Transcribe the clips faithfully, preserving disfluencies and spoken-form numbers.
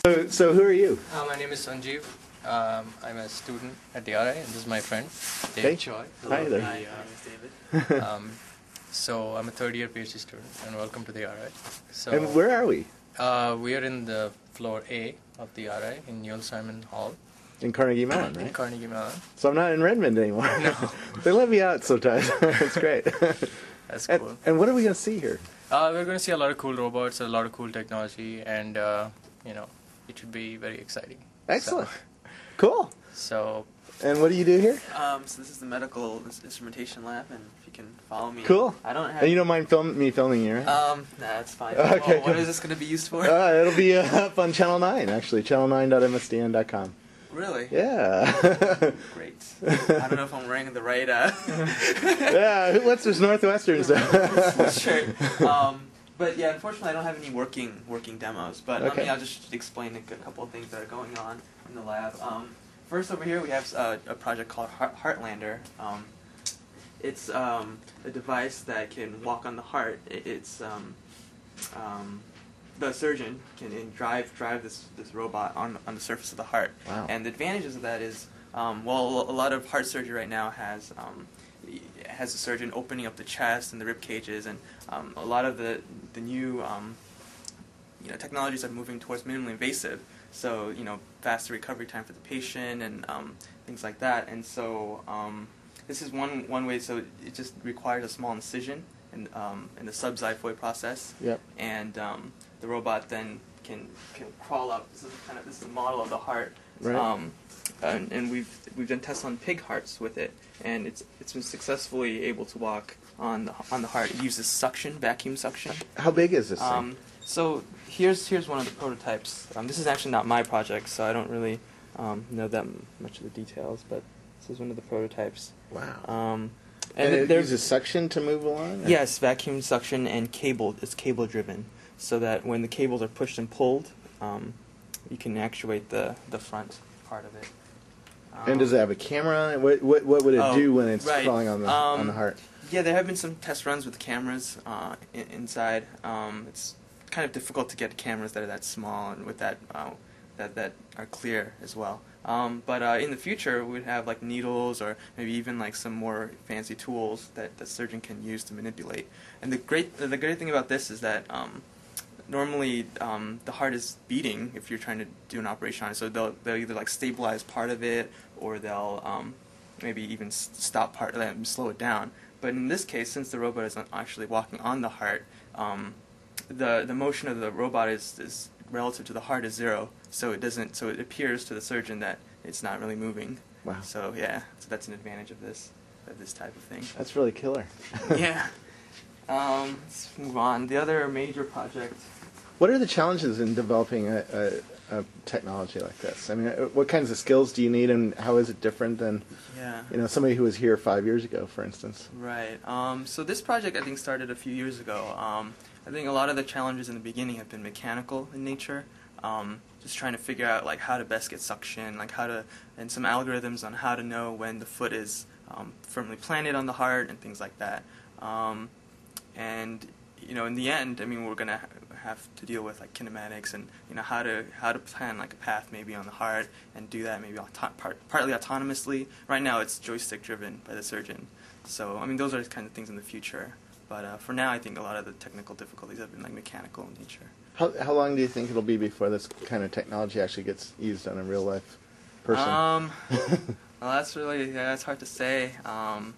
So, so who are you? Uh, my name is Sanjeev. Um, I'm a student at the R I, and this is my friend, David Hey. Choi. Hi there. Hi, uh, David. um, so I'm a third year PhD student, and welcome to the R I. So, And where are we? Uh, we are in the floor A of the R I in Neil Simon Hall In Carnegie Mellon, in right? Carnegie Mellon. So I'm not in Redmond anymore. No. They let me out sometimes. It's great. That's and, cool. and what are we going to see here? Uh, we're going to see a lot of cool robots, a lot of cool technology, and uh, you know, it should be very exciting. Excellent. So, Cool. so And what do you do here? Um, so this is the medical instrumentation lab, and if you can follow me. Cool. I don't have. And you don't mind film, me filming you, right? Um, nah, that's fine. Okay, Well, what good. is this going to be used for? Uh, it'll be uh, up on Channel nine, actually. channel nine dot m s d n dot com. Really? Yeah. Great. I don't know if I'm wearing the right uh, Yeah, what's this Northwestern stuff? shirt. Um, but yeah, unfortunately, I don't have any working working demos. But I Okay. mean, I'll just explain a c- couple of things that are going on in the lab. Um, first, over here we have uh, a project called Heart- Heartlander. Um, it's um, a device that can walk on the heart. It, it's um, um, the surgeon can in drive drive this this robot on on the surface of the heart. Wow. And the advantages of that is, um, well, a lot of heart surgery right now has um, has the surgeon opening up the chest and the rib cages, and um, a lot of the the new um, you know technologies are moving towards minimally invasive. So you know faster recovery time for the patient and um, things like that. And so um, this is one one way. So it just requires a small incision in um, in the subxiphoid process. Yep. And um, the robot then can can crawl up. This is kind of this is the model of the heart. Right. Um, and, and we've we've done tests on pig hearts with it, and it's it's been successfully able to walk on the on the heart. It uses suction, vacuum suction. How big is this thing? Um, so here's here's one of the prototypes. Um, this is actually not my project, so I don't really um, know that m- much of the details. But this is one of the prototypes. Wow. Um, and th- it there's uses suction to move along? yes, vacuum suction and cable. It's cable driven, so that when the cables are pushed and pulled, um, you can actuate the the front part of it. Um, And does it have a camera on it? What, what, what would it Oh, do when it's right. crawling on the, Um, on the heart? Yeah, there have been some test runs with cameras uh, I- inside. Um, it's kind of difficult to get cameras that are that small and with that uh, that that are clear as well. Um, but uh, in the future, we'd have like needles or maybe even like some more fancy tools that the surgeon can use to manipulate. And the great the great thing about this is that um, normally um, the heart is beating if you're trying to do an operation on it. So they'll they'll either like stabilize part of it or they'll um, maybe even s- stop part of that and slow it down. But in this case, since the robot is not actually walking on the heart, um, the the motion of the robot is, is relative to the heart is zero. So it doesn't. So it appears to the surgeon that it's not really moving. Wow. So yeah, so that's an advantage of this of this type of thing. That's really killer. Yeah. Um, let's move on. The other major project. What are the challenges in developing a, a, a technology like this? I mean, uh, what kinds of skills do you need, and how is it different than, Yeah. you know, somebody who was here five years ago, for instance? Right. Um, so this project, I think, started a few years ago. Um, I think a lot of the challenges in the beginning have been mechanical in nature. Um, just trying to figure out like how to best get suction, like how to, and some algorithms on how to know when the foot is um, firmly planted on the heart and things like that. Um, and you know, in the end, I mean, we're gonna ha- have to deal with like kinematics and you know how to how to plan like a path maybe on the heart and do that maybe auto- part, partly autonomously. Right now, it's joystick driven by the surgeon. So I mean, those are the kind of things in the future. But uh, for now, I think a lot of the technical difficulties have been like mechanical in nature. How, how long do you think it'll be before this kind of technology actually gets used on a real life person? Um, well, that's really yeah, that's hard to say. Um,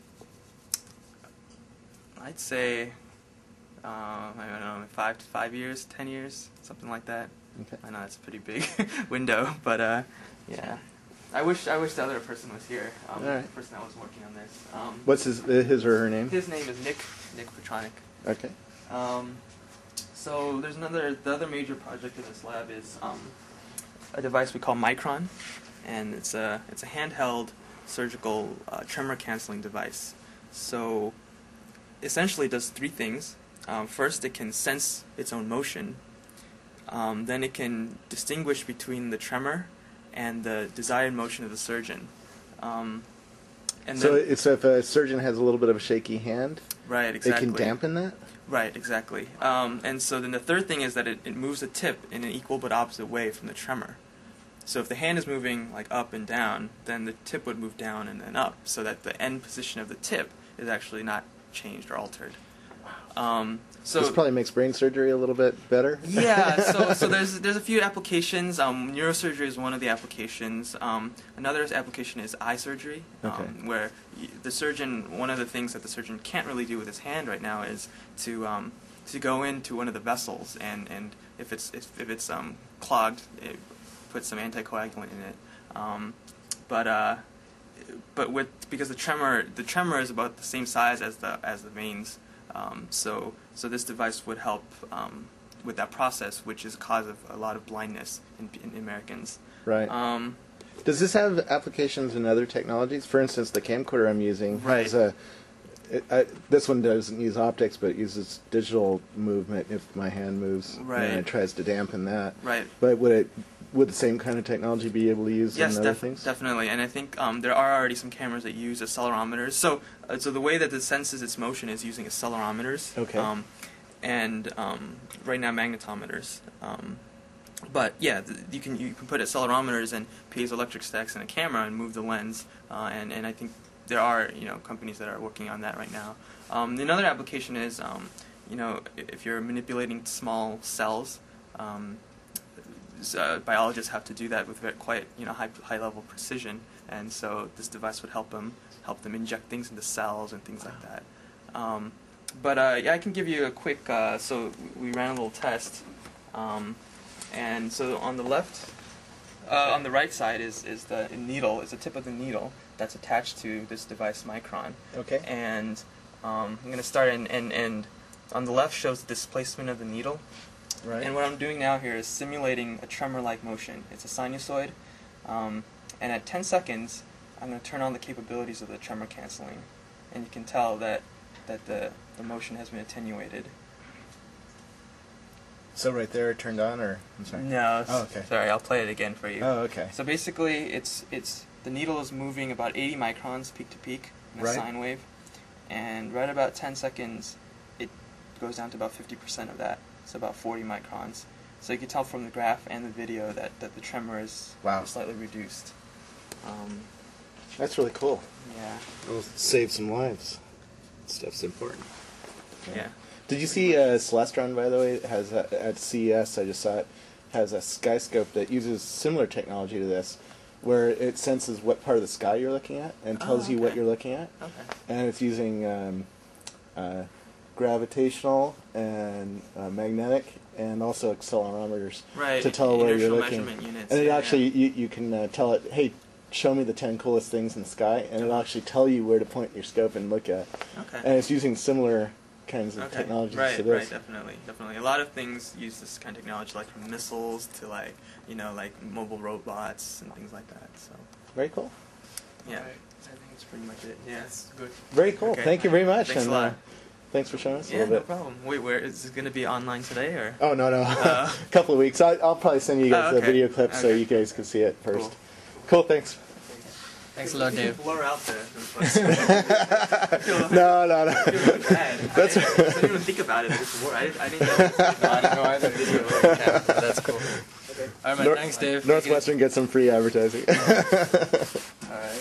I'd say uh, I don't know, five to five years, ten years, something like that. Okay. I know it's a pretty big window, but uh, yeah. I wish I wish the other person was here. Um, All right. The person that was working on this. Um, What's his, uh, his or her name? his name is Nick Nick Petronic. Okay. Um, so there's another, the other major project in this lab is um, a device we call Micron, and it's a it's a handheld surgical uh, tremor canceling device. So essentially, it does three things. Um, first, it can sense its own motion. Um, then it can distinguish between the tremor and the desired motion of the surgeon. Um, and So, then, it's, so if a surgeon has a little bit of a shaky hand, right, exactly. it can dampen that? Right, exactly. Um, and so then the third thing is that it, it moves the tip in an equal but opposite way from the tremor. So if the hand is moving like up and down, then the tip would move down and then up, so that the end position of the tip is actually not changed or altered. Um, so This probably makes brain surgery a little bit better. yeah, so so there's there's a few applications. Um, neurosurgery is one of the applications. Um, another application is eye surgery, um, Okay. where y- the surgeon, one of the things that the surgeon can't really do with his hand right now is to um, to go into one of the vessels, and, and if it's if, if it's um, clogged, it put some anticoagulant in it. Um, but uh, but with because the tremor the tremor is about the same size as the as the veins. Um, so, so this device would help um, with that process, which is a cause of a lot of blindness in, in Americans. Right. Um, Does this have applications in other technologies? For instance, the camcorder I'm using has Right. a. It, I, this one doesn't use optics, but it uses digital movement if my hand moves, Right. and it tries to dampen that. right. But would it would the same kind of technology be able to use Yes, in other def- things? definitely. And I think um, there are already some cameras that use accelerometers. So, uh, so the way that it senses its motion is using accelerometers. Okay. Um, and um, right now magnetometers. Um, but yeah, th- you can you can put accelerometers and piezoelectric stacks in a camera and move the lens. Uh, and and I think there are you know companies that are working on that right now. Um, another application is um, you know if you're manipulating small cells. Um, Uh, biologists have to do that with very quite you know high high level precision, and so this device would help them help them inject things into cells and things like that. Um, but uh, yeah, I can give you a quick. Uh, so we ran a little test, um, and so on the left, uh, on the right side is is the needle. Is the tip of the needle that's attached to this device Micron. Okay. And um, I'm going to start and, and and on the left shows the displacement of the needle. Right. And what I'm doing now here is simulating a tremor-like motion. It's a sinusoid, um, and at ten seconds, I'm going to turn on the capabilities of the tremor canceling, and you can tell that that the the motion has been attenuated. So right there, it turned on, or I'm sorry. No, Oh, okay. sorry, I'll play it again for you. Oh, okay. So basically, it's it's the needle is moving about eighty microns peak to peak in a Right. sine wave, and right about ten seconds, it goes down to about fifty percent of that. So about forty microns. So you can tell from the graph and the video that, that the tremor is Wow. slightly reduced. Um, That's really cool. yeah. It'll save some lives. Stuff's important. Yeah. Did you see uh, Celestron, by the way? It has a, at C E S, I just saw it, has a sky scope that uses similar technology to this, where it senses what part of the sky you're looking at and tells Oh, you what okay. you're looking at. Okay. And it's using um, uh, gravitational and uh, magnetic and also accelerometers Right. to tell where you're inertial looking. measurement units. And it yeah, actually, yeah. you, you can uh, tell it, hey, show me the ten coolest things in the sky, and it'll actually tell you where to point your scope and look at. Okay. And it's using similar kinds of Okay. technologies right, to this. right, definitely, definitely. A lot of things use this kind of technology, like from missiles to like, you know, like mobile robots and things like that. So, Very cool. yeah, Right. I think that's pretty much it. Yeah. That's good. Very cool. Okay. Thank you very much. Thanks and, a lot. Uh, thanks for showing us a Yeah, little no bit. problem. Wait, where is this going to be online today or? Oh, no, no. Uh, a couple of weeks. I, I'll probably send you guys Oh, the okay. video clip so Okay. you guys can see it first. Cool. Cool, thanks. Thanks a lot, You can Dave. blur out the. the No, no, no. I feel really bad. That's- I, didn't, I didn't even think about it before. I, I didn't know. I don't know either. Yeah, that's cool. Okay. All right, man. Nor- Thanks, Dave. Northwestern gets some free advertising. All right.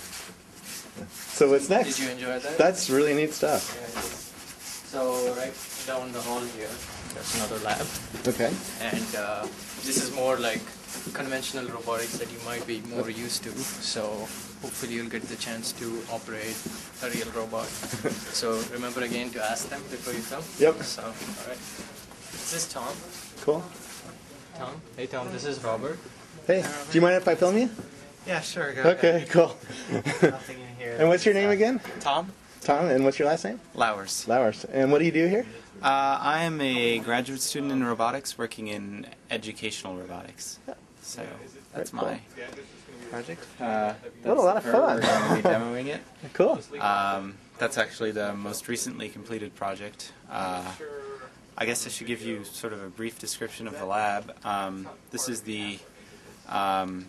So what's next? Did you enjoy that? That's really neat stuff. Yeah, it is. So right down the hall here, there's another lab, Okay. and uh, this is more like conventional robotics that you might be more used to. So hopefully you'll get the chance to operate a real robot. So remember again to ask them before you come. Yep. So all right. This is Tom. Cool. Tom. Hey Tom. This is Robert. Hey, do you mind if I film you? Yeah, sure. Go Okay, cool. ahead. Nothing in here. And what's your name again? Tom Tom, and what's your last name? Lowers. Lowers. And what do you do here? Uh, I am a graduate student in robotics working in educational robotics. So that's Very cool. my project. Uh, What a lot of that's the fun. We're going to be demoing it. Cool. Um, that's actually the most recently completed project. Uh, I guess I should give you sort of a brief description of the lab. Um, this is the um,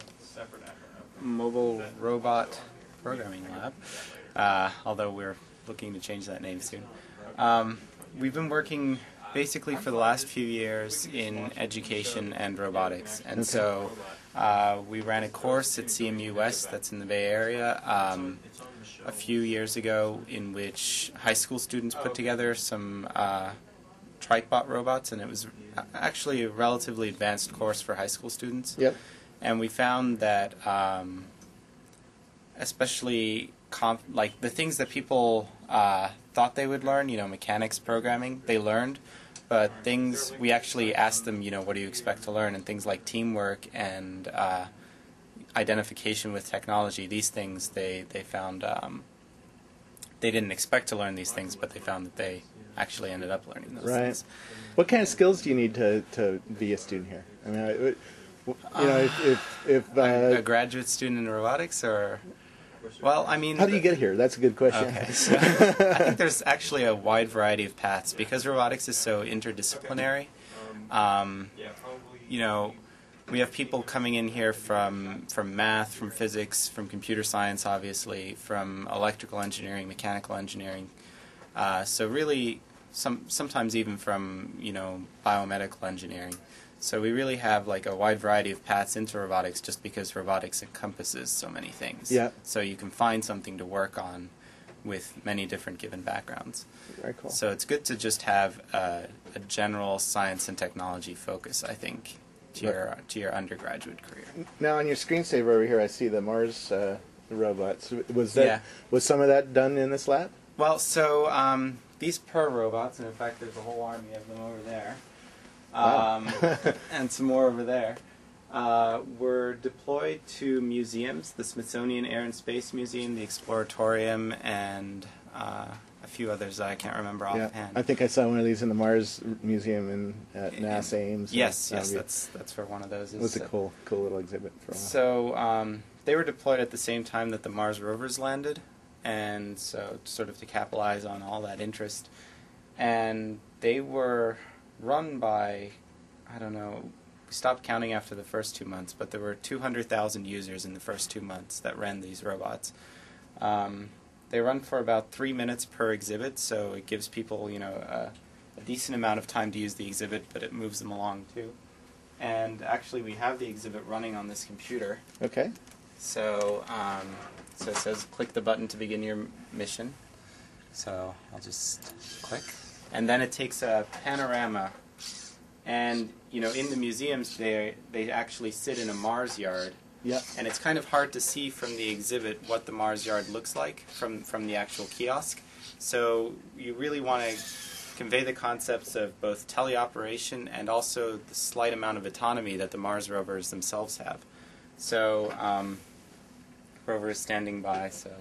Mobile Robot Programming Lab, uh, although we're looking to change that name soon. Um, we've been working basically for the last few years in education and robotics, and so uh, we ran a course at C M U West that's in the Bay Area um, a few years ago, in which high school students put together some uh, TrikeBot robots, and it was actually a relatively advanced course for high school students. Yep. And we found that, um, especially comp- like the things that people uh, thought they would learn, you know, mechanics, programming, they learned. But things we actually asked them, you know, what do you expect to learn? And things like teamwork and uh, identification with technology, these things they they found um, they didn't expect to learn these things, but they found that they actually ended up learning those Right. things. What kind of skills do you need to, to be a student here? I mean, I, you know, if if, if uh, a, a graduate student in robotics, or well, I mean, how do you get here? That's a good question. Okay, so I think there's actually a wide variety of paths because robotics is so interdisciplinary. Um, you know, we have people coming in here from from math, from physics, from computer science, obviously, from electrical engineering, mechanical engineering. Uh, so really, some sometimes even from you know biomedical engineering. So we really have like a wide variety of paths into robotics just because robotics encompasses so many things. Yeah. So you can find something to work on with many different given backgrounds. Very cool. So it's good to just have a, a general science and technology focus, I think, to Right. your to your undergraduate career. Now on your screensaver over here, I see the Mars uh, robots. Was that Yeah. was some of that done in this lab? Well, so um, these Per robots, and in fact there's a whole army of them over there, Wow. um, and some more over there, uh, were deployed to museums, the Smithsonian Air and Space Museum, the Exploratorium, and uh, a few others that I can't remember Yeah, offhand. I think I saw one of these in the Mars Museum in at NASA Ames. Yes, Uh, yes, it that's that's where one of those is. was a So- cool, cool little exhibit for a while. So um, they were deployed at the same time that the Mars rovers landed, and so sort of to capitalize on all that interest. And they were run by, I don't know, we stopped counting after the first two months, but there were two hundred thousand users in the first two months that ran these robots. Um, they run for about three minutes per exhibit, so it gives people, you know, a, a decent amount of time to use the exhibit, but it moves them along too. And actually, we have the exhibit running on this computer. Okay. So, um, so it says click the button to begin your m- mission. So I'll just click, and then it takes a panorama. And you know, in the museums, they they actually sit in a Mars yard, Yeah. and it's kind of hard to see from the exhibit what the Mars yard looks like from from the actual kiosk. So you really want to convey the concepts of both teleoperation and also the slight amount of autonomy that the Mars rovers themselves have. So, um, rover is standing by. So,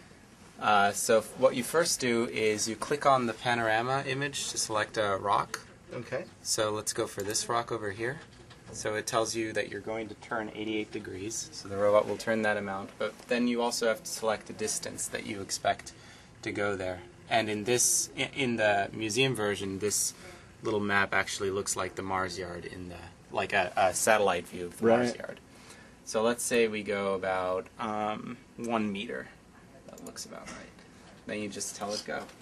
uh, so f- what you first do is you click on the panorama image to select a rock. Okay. So let's go for this rock over here. So it tells you that you're going to turn eighty-eight degrees. So the robot will turn that amount. But then you also have to select a distance that you expect to go there. And in this, i- in the museum version, this little map actually looks like the Mars yard in the, like a, a satellite view of the Mars Right. yard. So let's say we go about um, one meter. That looks about right. Then you just tell it go.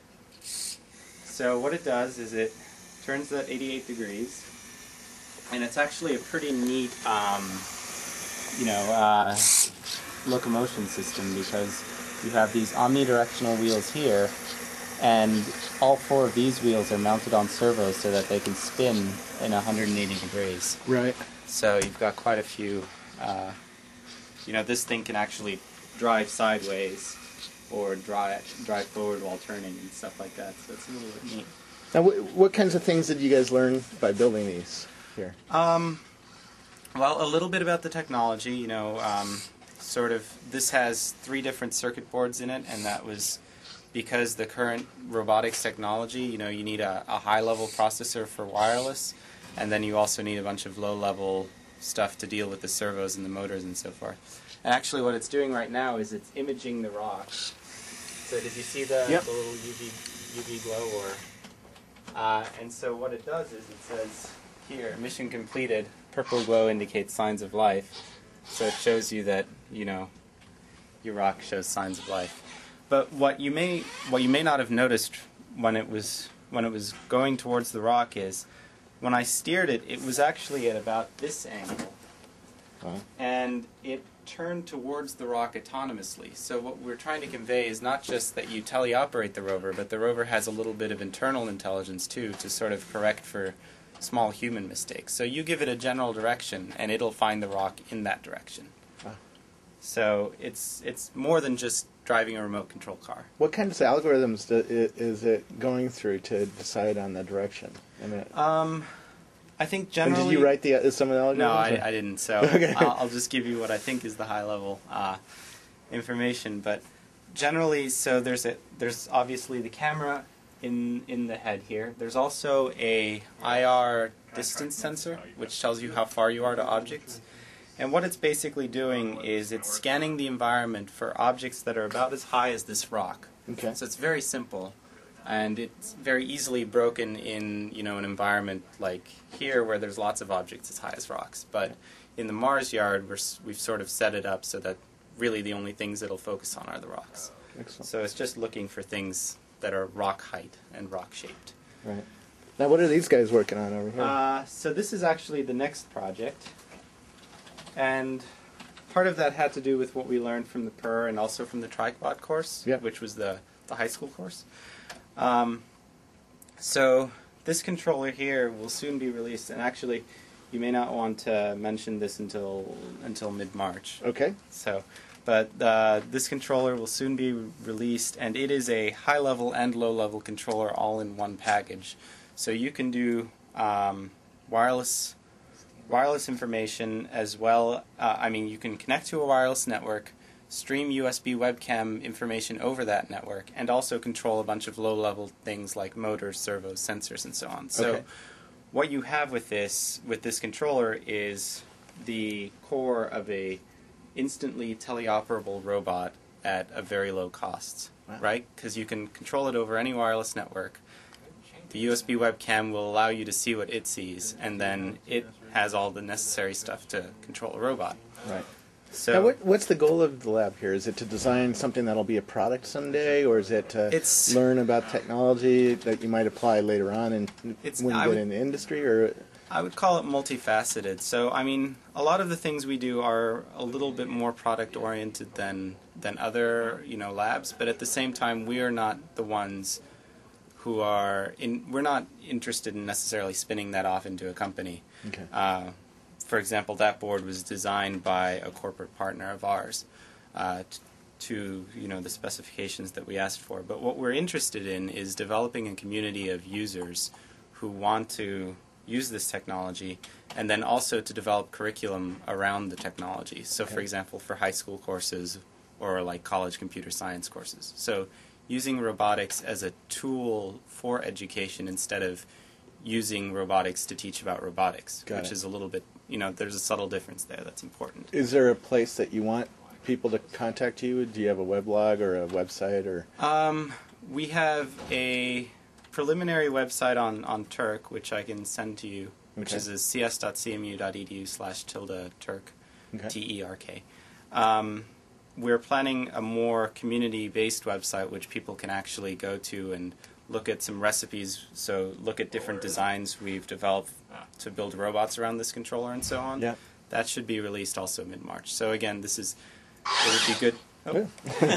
So what it does is it turns that eighty-eight degrees, and it's actually a pretty neat, um, you know, uh, locomotion system because you have these omnidirectional wheels here, and all four of these wheels are mounted on servos so that they can spin in one hundred eighty degrees. Right. So you've got quite a few, uh, you know, this thing can actually drive sideways or drive drive forward while turning and stuff like that. So it's a little bit neat. Now, wh- what kinds of things did you guys learn by building these here? Um, well, a little bit about the technology. You know, um, sort of. This has three different circuit boards in it, and that was because the current robotics technology. You know, you need a, a high-level processor for wireless, and then you also need a bunch of low-level stuff to deal with the servos and the motors and so forth. And actually, what it's doing right now is it's imaging the rock. So did you see the, Yep. the little U V U V glow or? Uh, and so what it does is it says here, mission completed. Purple glow indicates signs of life. So it shows you that, you know, your rock shows signs of life. But what you may what you may not have noticed when it was when it was going towards the rock is, when I steered it, it was actually at about this angle. Huh? And it turned towards the rock autonomously. So what we're trying to convey is not just that you teleoperate the rover, but the rover has a little bit of internal intelligence too to sort of correct for small human mistakes. So you give it a general direction, and it'll find the rock in that direction. Huh. So it's it's more than just driving a remote control car. What kinds of algorithms do, i- is it going through to decide on the direction? I mean, Um, I think and generally. did you write the uh, some of the algorithms? No, I, or- I didn't. So Okay. I'll, I'll just give you what I think is the high level uh, information. But generally, so there's a there's obviously the camera in in the head here. There's also a I R distance sensor, which tells you how far you are to objects. And what it's basically doing is it's scanning the environment for objects that are about as high as this rock. Okay. So it's very simple, and it's very easily broken in, you know, an environment like here where there's lots of objects as high as rocks. But in the Mars yard, we're, s- we've sort of set it up so that really the only things it'll focus on are the rocks. Excellent. So it's just looking for things that are rock height and rock shaped. Right. Now, what are these guys working on over here? Uh, so this is actually the next project, and part of that had to do with what we learned from the P E R and also from the TriCbot course, Yeah. which was the, the high school course. Um, so this controller here will soon be released, and actually you may not want to mention this until until mid-March. okay. So, but uh, this controller will soon be released, and it is a high-level and low-level controller all in one package. So you can do um, wireless wireless information as well. Uh, I mean, you can connect to a wireless network, stream U S B webcam information over that network, and also control a bunch of low-level things like motors, servos, sensors, and so on. So Okay. what you have with this with this controller is the core of a instantly teleoperable robot at a very low cost, Wow. right? Because you can control it over any wireless network. The U S B webcam will allow you to see what it sees, and then it has all the necessary stuff to control a robot. Right. So Now, what, what's the goal of the lab here? Is it to design something that'll be a product someday, or is it to It's- learn about technology that you might apply later on and It's- when you I get would- into industry? Or I would call it multifaceted. So, I mean, a lot of the things we do are a little bit more product oriented than than other, you know, labs, but at the same time, we are not the ones who are in. We're not interested in necessarily spinning that off into a company. okay. Uh, for example, that board was designed by a corporate partner of ours uh, t- to, you know, the specifications that we asked for. But what we're interested in is developing a community of users who want to use this technology, and then also to develop curriculum around the technology. So, for Okay. example, for high school courses or like college computer science courses. So, using robotics as a tool for education instead of using robotics to teach about robotics, Got which it. is a little bit, you know, there's a subtle difference there that's important. Is there a place that you want people to contact you? Do you have a weblog or a website? Or Um, we have a preliminary website on, on Turk, which I can send to you, which Okay. is is cs.cmu.edu slash tilde Turk, Okay. T E R K. Um, we're planning a more community-based website which people can actually go to and look at some recipes, so look at different designs we've developed to build robots around this controller and so on. Yeah. That should be released also mid-March. So again, this is, it would be good. Oh, Good.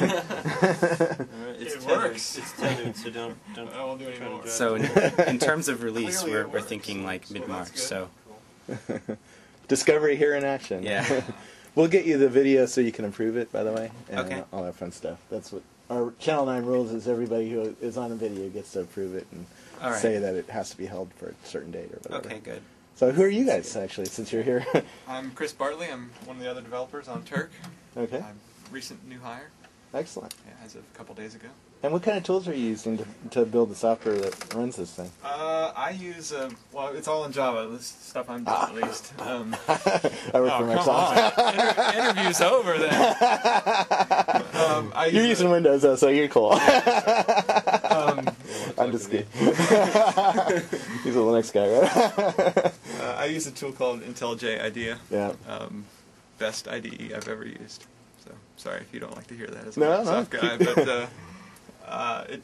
It's It tethered. works. It's tethered, so don't don't I won't do try to anymore. drive So it. in, in terms of release, Clearly we're, it we're works. thinking like So mid-March. that's So Discovery here in action. Yeah. We'll get you the video so you can improve it, by the way, and Okay. all that fun stuff. That's what our Channel nine rules is. Everybody who is on a video gets to approve it and All right. say that it has to be held for a certain date or whatever. okay, good. So who are you guys, actually, since you're here? I'm Chris Bartley. I'm one of the other developers on Turk. Okay. I'm a recent new hire, Excellent. yeah, as of a couple days ago. And what kind of tools are you using to, to build the software that runs this thing? Uh, I use, uh, well, it's all in Java, this stuff I'm doing at least. Um, I work oh, for come Microsoft. on. Inter- interview's over then. um, I You're use using a- Windows, though, so you're cool. um, I'm just kidding. He's a Linux guy, right? uh, I use a tool called IntelliJ IDEA. Yeah. Um, best I D E I've ever used. So sorry if you don't like to hear that as a No, no. Microsoft guy, but uh, uh, it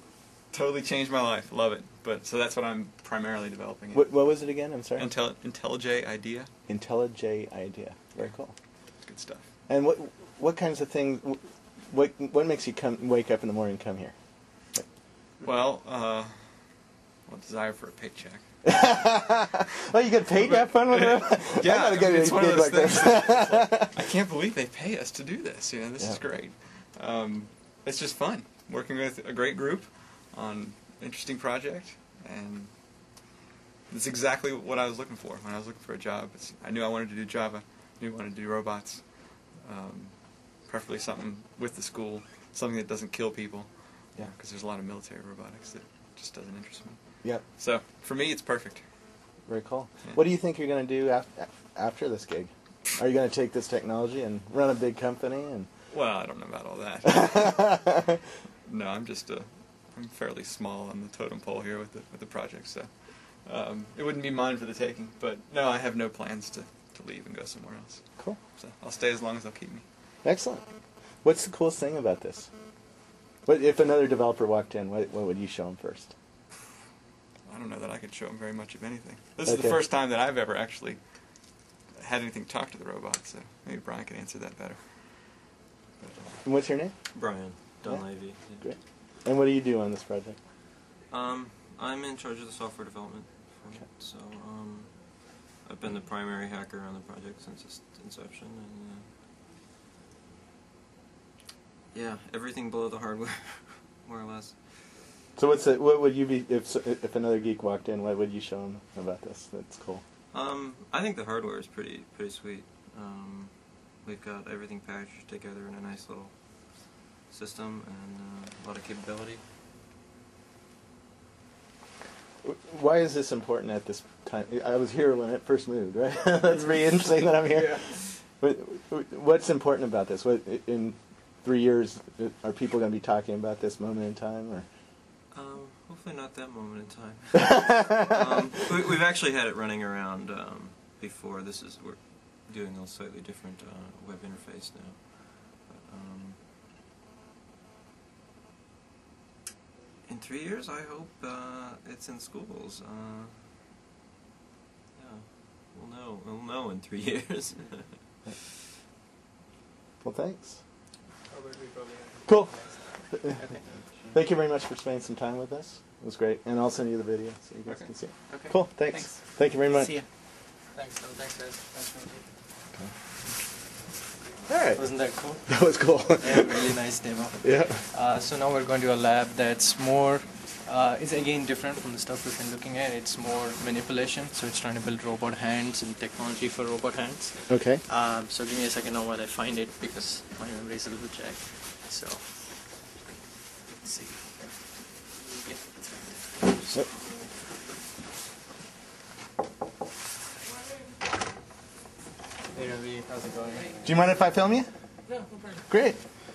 totally changed my life. Love it. But so that's what I'm primarily developing. What, what was it again? I'm sorry. Intel IntelliJ IDEA. IntelliJ IDEA. Very cool. It's good stuff. And what what kinds of things? What what makes you come wake up in the morning and come here? Well, uh, well, desire for a paycheck. Oh, you get paid to have fun with it? Yeah, I gotta I get mean, a it's one gig of those like things. this. It's like, I can't believe they pay us to do this. You know, this Yeah. is great. Um, it's just fun working with a great group on interesting project, and it's exactly what I was looking for when I was looking for a job. It's, I knew I wanted to do Java, knew I wanted to do robots, um, preferably something with the school, something that doesn't kill people. Yeah. Because there's a lot of military robotics that just doesn't interest me. Yep. So for me, it's perfect. Very cool. Yeah. What do you think you're going to do af- after this gig? Are you going to take this technology and run a big company? And Well, I don't know about all that. No, I'm just a, I'm fairly small on the totem pole here with the with the project, so um, it wouldn't be mine for the taking. But no, I have no plans to, to leave and go somewhere else. Cool. So I'll stay as long as they'll keep me. Excellent. What's the coolest thing about this? What if another developer walked in? What, what would you show them first? I don't know that I could show them very much of anything. This is Okay. the first time that I've ever actually had anything talk to the robot, so maybe Brian can answer that better. But, uh, And what's your name? Brian Dunleavy. Yeah. Yeah. Great. And what do you do on this project? Um, I'm in charge of the software development for Okay. it, so um, I've been the primary hacker on the project since its inception, and uh, yeah, everything below the hardware, more or less. So what's it, what would you be if if another geek walked in? What would you show them about this? That's cool. Um, I think the hardware is pretty pretty sweet. Um, we've got everything packaged together in a nice little system and uh, a lot of capability. Why is this important at this time? I was here when it first moved, right? That's pretty interesting that I'm here. But what's important about this? What in three years are people going to be talking about this moment in time? Or Um, hopefully not that moment in time. um, we, we've actually had it running around um, before. This is we're doing a slightly different uh, web interface now. But, um, in three years, I hope uh, it's in schools. Uh, yeah, we'll know. We'll know in three years. well, thanks. Cool. Thank you very much for spending some time with us. It was great, and I'll send you the video so you guys Okay. can see it. Okay. Cool. Thanks. Thanks. Thank you very much. See ya. Thanks, Phil. Thanks, guys. Thanks for meeting. All right. Wasn't that cool? That was cool. Yeah, really nice demo. Yeah. Uh, so now we're going to a lab that's more, uh, it's again different from the stuff we've been looking at. It's more manipulation, so it's trying to build robot hands and technology for robot hands. Okay. Um, so give me a second now while I find it because my memory is a little jacked. So, let's see. Yeah, it's right there. Yep. Hey Ravi, how's it going? Do you mind if I film you? No, no problem. Great.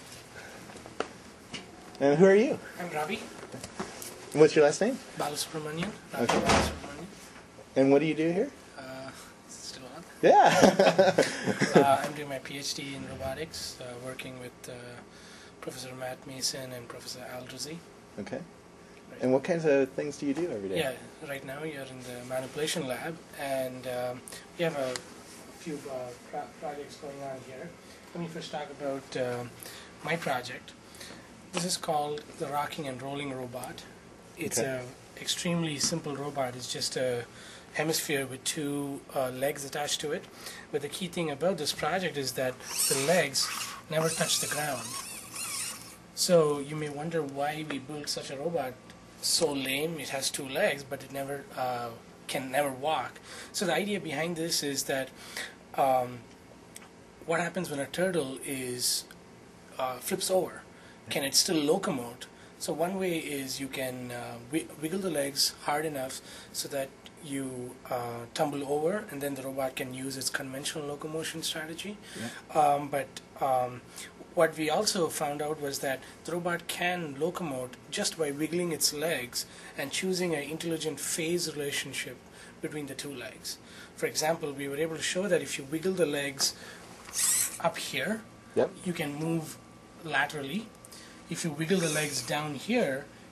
And who are you? I'm Ravi What's your last name? Balasubramanian. Ravi Okay. Balasubramanian. And what do you do here? Uh, is it still on? Yeah. uh, I'm doing my PhD in robotics, uh, working with uh, Professor Matt Mason and Professor Al Drizzy. okay. And what kinds of things do you do every day? Yeah, right now you're in the manipulation lab, and um, we have a few uh, pro- projects going on here. Let me first talk about uh, my project. This is called the Rocking and Rolling Robot. It's Okay. a extremely simple robot. It's just a hemisphere with two uh, legs attached to it. But the key thing about this project is that the legs never touch the ground. So you may wonder why we built such a robot so lame. It has two legs, but it never uh, can never walk. So the idea behind this is that um, what happens when a turtle is uh, flips over? Can it still locomote? So one way is you can uh, wi- wiggle the legs hard enough so that you uh, tumble over, and then the robot can use its conventional locomotion strategy. Um, but um, what we also found out was that the robot can locomote just by wiggling its legs and choosing an intelligent phase relationship between the two legs. For example, we were able to show that if you wiggle the legs up here, Yep. you can move laterally. If you wiggle the legs down here,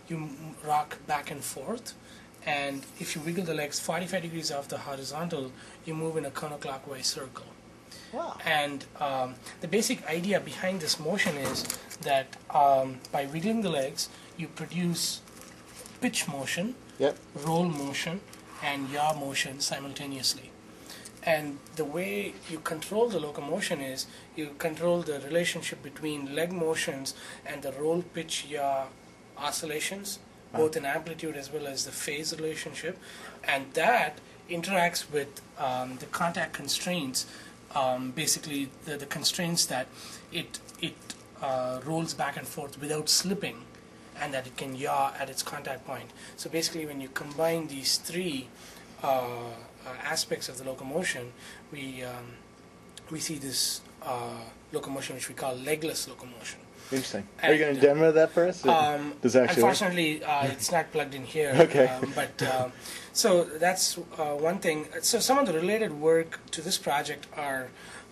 you m- rock back and forth, and if you wiggle the legs forty-five degrees off the horizontal, you move in a counterclockwise circle. Wow. And um, the basic idea behind this motion is that um, by wiggling the legs, you produce pitch motion, Yep. roll motion, and yaw motion simultaneously. And the way you control the locomotion is you control the relationship between leg motions and the roll, pitch, yaw oscillations, both in amplitude as well as the phase relationship. And that interacts with um, the contact constraints, um, basically the, the constraints that it, it uh, rolls back and forth without slipping, and that it can yaw at its contact point. So basically when you combine these three uh, uh, aspects of the locomotion, we, um, we see this uh, locomotion which we call legless locomotion. Interesting. Are you going And, to demo that for us? Um, Does that actually work? unfortunately, uh, it's not plugged in here. Okay. Um, but um, so that's uh, one thing. So some of the related work to this project are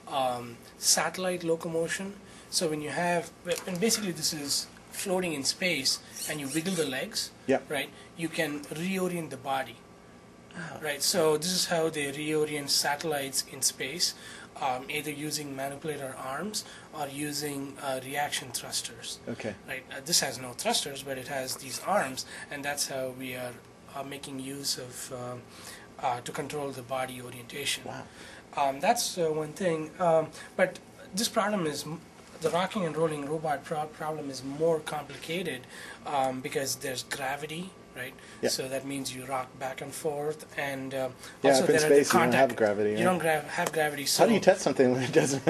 um, satellite locomotion. So when you have, and basically this is floating in space, and you wiggle the legs, Yeah. right? You can reorient the body, right? So this is how they reorient satellites in space. Um, either using manipulator arms or using uh, reaction thrusters. Okay. Right. Uh, this has no thrusters, but it has these arms, and that's how we are uh, making use of um, uh, to control the body orientation. Wow. Um, that's uh, one thing. Um, but this problem is m- the rocking and rolling robot pro- problem is more complicated um, because there's gravity. Right, Yeah. so that means you rock back and forth, and uh, Yeah, also up in there are the space you don't contact. have gravity, You right? don't gra- have gravity. So How do you test something when it doesn't?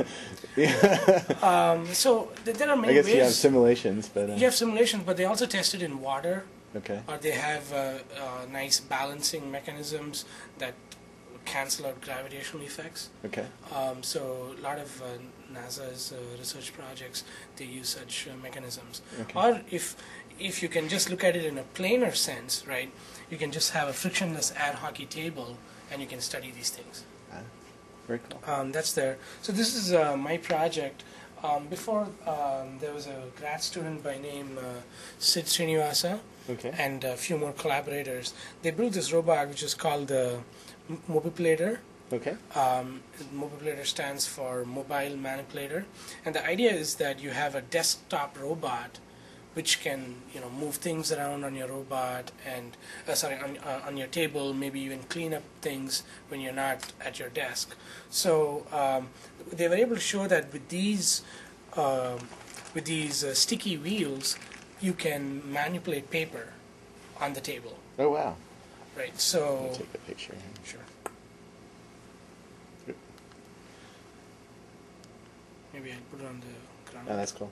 Yeah. Um, so th- there are I many guess ways. you have simulations, but uh, You have simulations, but they also test it in water, okay. or they have uh, uh, nice balancing mechanisms that cancel out gravitational effects. Okay. Um, so a lot of uh, NASA's uh, research projects, they use such uh, mechanisms. Okay. Or if if you can just look at it in a planar sense, right, you can just have a frictionless ad hockey table, and you can study these things. Ah, very cool. Um, that's there. So this is uh, my project. Um, before um, there was a grad student by name uh, Sid Srinivasa Okay. and a few more collaborators. They built this robot which is called the M- Mobiplator. Okay. Um, Mobiplator stands for Mobile Manipulator, and the idea is that you have a desktop robot which can, you know, move things around on your robot and uh, sorry on uh, on your table, maybe even clean up things when you're not at your desk. So um, they were able to show that with these um with these uh, sticky wheels, you can manipulate paper on the table, Oh wow. right? I'll So take a picture. sure. Maybe I'll put it on the ground. Oh, that's cool.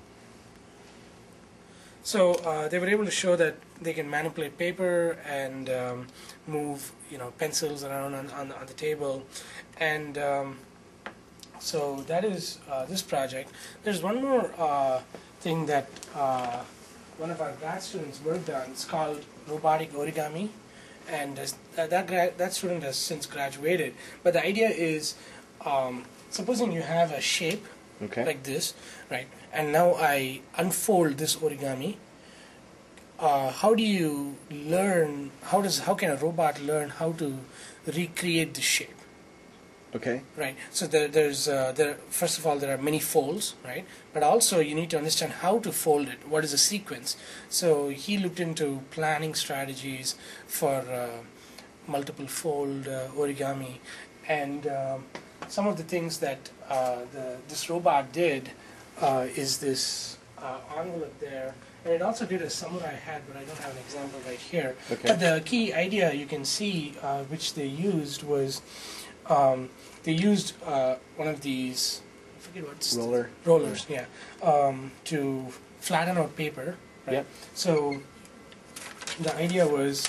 So uh, they were able to show that they can manipulate paper and um, move, you know, pencils around on, on, on the table, and um, so that is uh, this project. There's one more uh, thing that uh, one of our grad students worked on. It's called robotic origami, and as- uh, that gra- that student has since graduated. But the idea is, um, supposing you have a shape Okay. like this, right? And now I unfold this origami. Uh, how do you learn? How does how can a robot learn how to recreate the shape? Okay. Right. So there, there's uh, there. First of all, there are many folds, right? But also you need to understand how to fold it. What is the sequence? So he looked into planning strategies for uh, multiple fold uh, origami, and um, some of the things that uh, the this robot did uh, is this uh, envelope there, and it also did a samurai hat, but I don't have an example right here. Okay. But the key idea you can see, uh, which they used, was um, they used uh, one of these, I forget what's Roller. rollers, yeah, um, to flatten out paper. Right? Yep. So the idea was,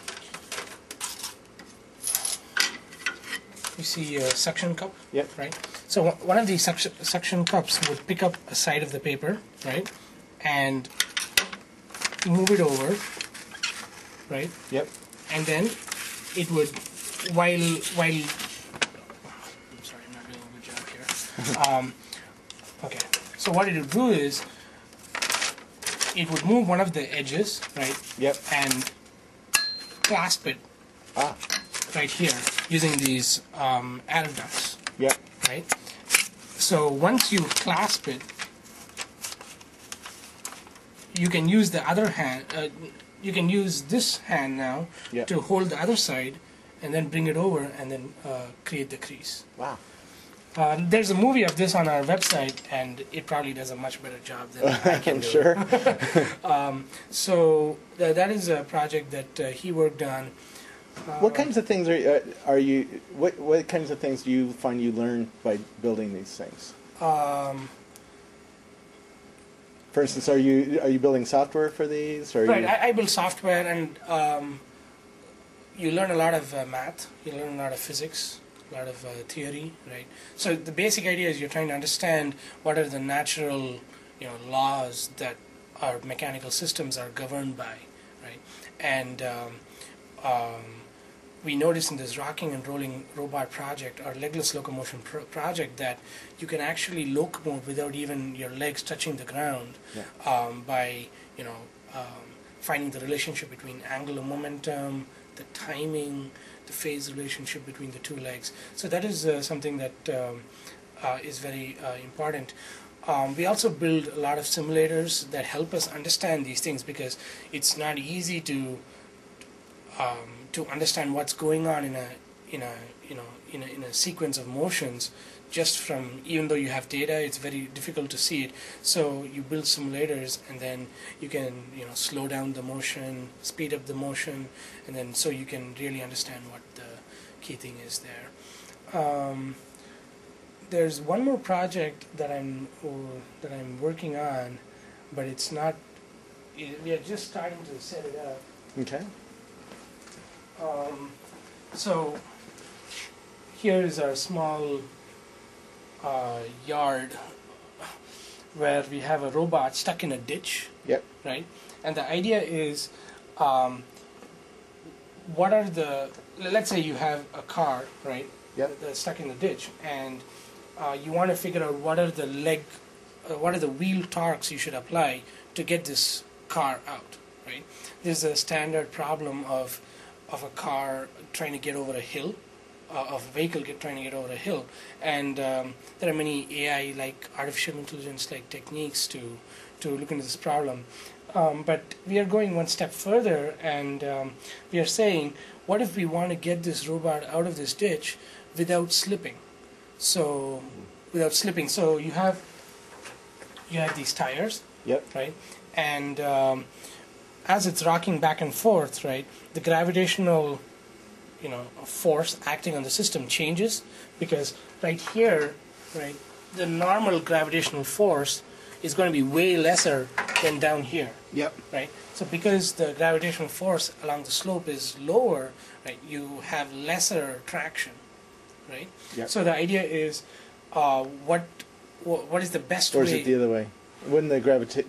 you see a suction cup, Yep. right? So one- one of these suction, suction cups would pick up a side of the paper, right, and move it over, right, Yep. and then it would, while while. I'm sorry, I'm not doing a good job here. um, okay, so what it would do is it would move one of the edges, right, Yep. and clasp it Ah. right here using these um, arrow ducts, Yep. right? So once you clasp it, you can use the other hand. Uh, you can use this hand now Yep. to hold the other side, and then bring it over, and then uh, create the crease. Wow. Uh, there's a movie of this on our website, and it probably does a much better job than I can I'm do. sure. Um, so th- that is a project that uh, he worked on. Uh, What kinds of things are uh, are you? What what kinds of things do you find you learn by building these things? Um, For instance, are you are you building software for these? Or are right, you, I, I build software, and um, you learn a lot of uh, math. You learn a lot of physics, a lot of uh, theory, right? So the basic idea is you're trying to understand what are the natural, you know, laws that our mechanical systems are governed by, right? And um, um, we noticed in this rocking and rolling robot project, or legless locomotion pro- project, that you can actually locomote without even your legs touching the ground Yeah. um, by, you know, um, finding the relationship between angular momentum, the timing, the phase relationship between the two legs. So that is uh, something that um, uh, is very uh, important. Um, we also build a lot of simulators that help us understand these things, because it's not easy to um, to understand what's going on in a in a you know in a, in a sequence of motions just from, even though you have data, it's very difficult to see it. So you build simulators, and then you can you know slow down the motion, speed up the motion, and then so you can really understand what the key thing is there. Um, there's one more project that I'm or, that I'm working on, but it's not. It, we are just starting to set it up. okay. Um, so here is our small uh, yard where we have a robot stuck in a ditch, Yep. right? And the idea is, um, what are the, let's say you have a car, right? Yep. That's stuck in the ditch, and uh, you want to figure out what are the leg, uh, what are the wheel torques you should apply to get this car out, right? There's a standard problem of of a car trying to get over a hill, uh, of a vehicle get, trying to get over a hill, and um, there are many A I, like artificial intelligence, like techniques to to look into this problem. Um, but we are going one step further, and um, we are saying, what if we want to get this robot out of this ditch without slipping? So, without slipping. So you have you have these tires, Yep. right? And um, as it's rocking back and forth, right, the gravitational, you know, force acting on the system changes, because right here, right, the normal gravitational force is going to be way lesser than down here, Yep. right? So because the gravitational force along the slope is lower, right, you have lesser traction, right? Yep. So the idea is, uh, what wh- what is the best Or way? is it the other way? Wouldn't the gravity?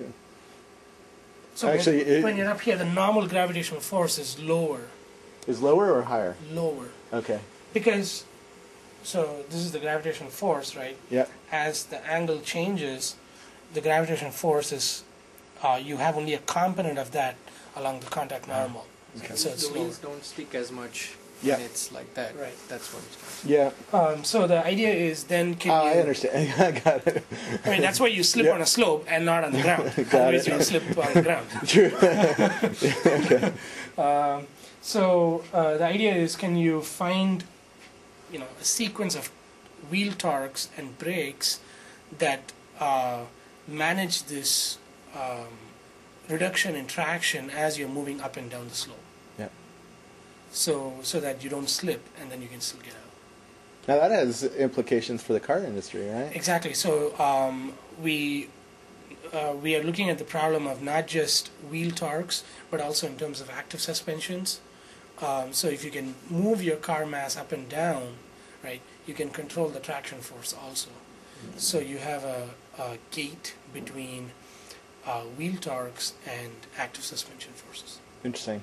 So Actually, when, it- when you're up here, the normal gravitational force is lower, Is lower or higher? lower, Okay. because so this is the gravitational force, right? Yep. As the angle changes, the gravitational force is uh, you have only a component of that along the contact normal. Okay. So it's the lower. wheels don't stick as much Yeah. when it's like that. Right. That's what it's Yeah. Um, so the idea is then can Oh, you? I understand. I got it. I mean that's why you slip Yeah. on a slope and not on the ground. Got Otherwise it. you'll slip on the ground. True. okay. Um, so uh, the idea is, can you find, you know, a sequence of wheel torques and brakes that uh, manage this um, reduction in traction as you're moving up and down the slope. Yep. So so that you don't slip and then you can still get out. Now that has implications for the car industry, right? Exactly. So um, we uh, we are looking at the problem of not just wheel torques, but also in terms of active suspensions. Um, so if you can move your car mass up and down, right, you can control the traction force also. So you have a, a gate between uh, wheel torques and active suspension forces. Interesting.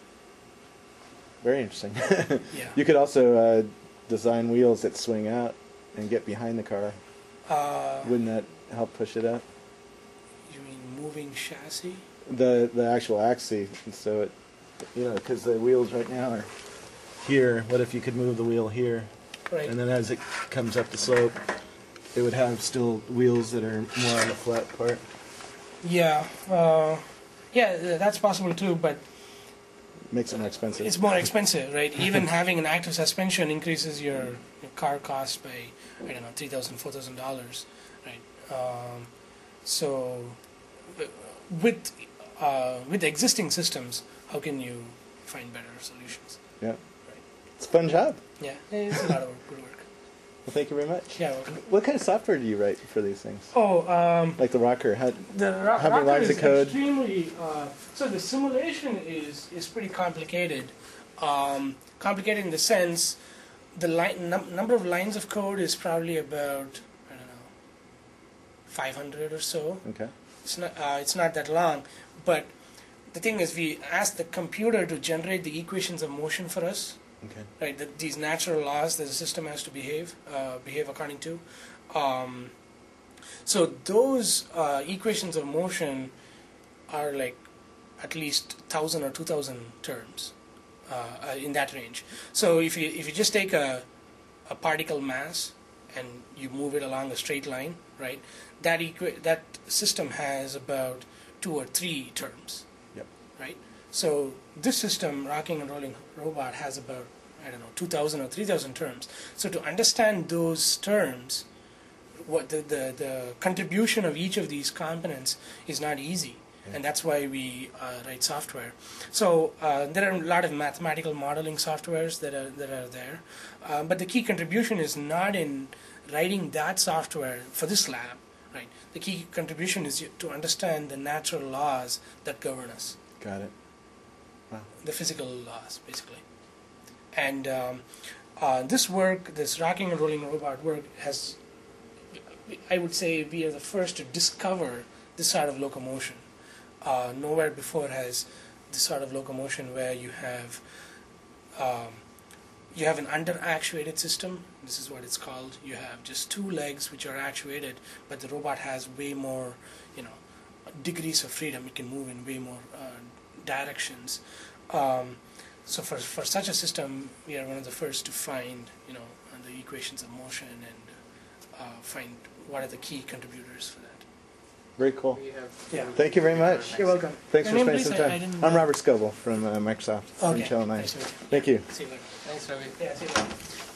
Very interesting. Yeah. You could also uh, design wheels that swing out and get behind the car. Uh, Wouldn't that help push it up? You mean moving chassis? The the actual axis, and so it, you know, because the wheels right now are here. What if you could move the wheel here, Right. and then as it comes up the slope, it would have still wheels that are more on the flat part. Yeah. Uh, yeah, th- that's possible too, but Makes it more expensive. it's more expensive, right? Even having an active suspension increases your, your car cost by, I don't know, three thousand dollars, four thousand dollars, right? Um, so, w- with uh, with existing systems, how can you find better solutions? Yeah, it's a fun job. Yeah, it's a lot of work, good work. Well, thank you very much. Yeah. Well, What kind of software do you write for these things? oh, um, Like the rocker? How, the ro- How many rocket lines is of code? extremely. Uh, so the simulation is is pretty complicated. Um, complicated in the sense, the line num- number of lines of code is probably about I don't know, five hundred or so. okay. It's not uh, it's not that long, but the thing is, we ask the computer to generate the equations of motion for us. Okay. Right, that these natural laws that the system has to behave uh, behave according to. Um, so those uh, equations of motion are like at least thousand or two thousand terms uh, uh, in that range. So if you if you just take a a particle mass and you move it along a straight line, right? That equa- that system has about two or three terms. Yep. Right. So this system, rocking and rolling robot, has about I don't know two thousand or three thousand terms. So to understand those terms, what the, the the contribution of each of these components is not easy, and that's why we uh, write software. So uh, there are a lot of mathematical modeling softwares that are that are there, uh, but the key contribution is not in writing that software for this lab, right? The key contribution is to understand the natural laws that govern us, Got it. the physical laws, basically. And um, uh, this work, this rocking and rolling robot work, has, I would say, we are the first to discover this sort of locomotion. Uh, nowhere before has this sort of locomotion where you have um, you have an under-actuated system. This is what it's called. You have just two legs which are actuated, but the robot has way more, you know, degrees of freedom. It can move in way more uh, directions. Um, so for for such a system, we are one of the first to find, you know, the equations of motion and uh, find what are the key contributors for that. Very cool. We have Yeah. Thank you very much. You're welcome. Thanks Your for name, spending some please? I- time. I didn't I'm know. Robert Scoble from uh, Microsoft, from Okay. Channel nine. Nice to meet you. Thank you. See you later. Thanks, Ravi. Yeah, see you later.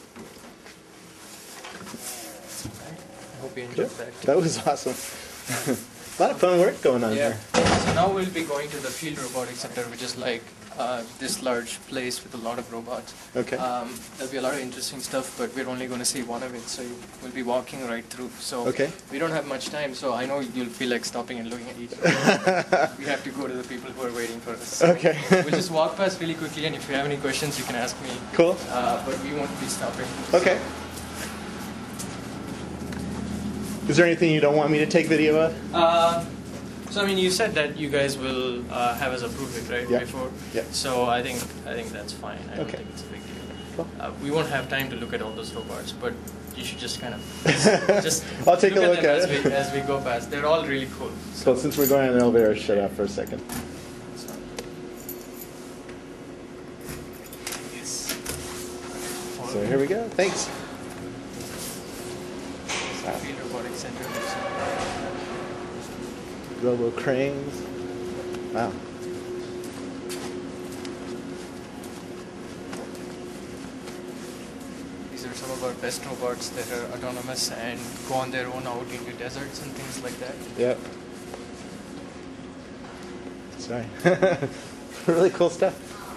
I hope you enjoyed Good. that. That was awesome. A lot of fun work going on Yeah. here. So now we'll be going to the Field Robotics Center, which is like uh, this large place with a lot of robots. Okay. Um, there'll be a lot of interesting stuff, but we're only going to see one of it, so you, we'll be walking right through. So Okay. we don't have much time, so I know you'll feel like stopping and looking at each other. We have to go to the people who are waiting for us. So Okay. we'll just walk past really quickly, and if you have any questions, you can ask me. Cool. Uh, but we won't be stopping. Okay. Is there anything you don't want me to take video of? Uh, so I mean, you said that you guys will uh, have us approve it, right? Yeah. Before. Yeah. So I think I think that's fine. I don't Okay. think it's a big deal. Cool. Uh, we won't have time to look at all those robots, but you should just kind of just I'll take a look look at them at as it. we as we go past. They're all really cool. So since we're going on an elevator, shut off for a second. So, yes. So here we go. Thanks. Field Robotics Center. Robo cranes. Wow. These are some of our best robots that are autonomous and go on their own out into deserts and things like that. Yep. Sorry. Really cool stuff.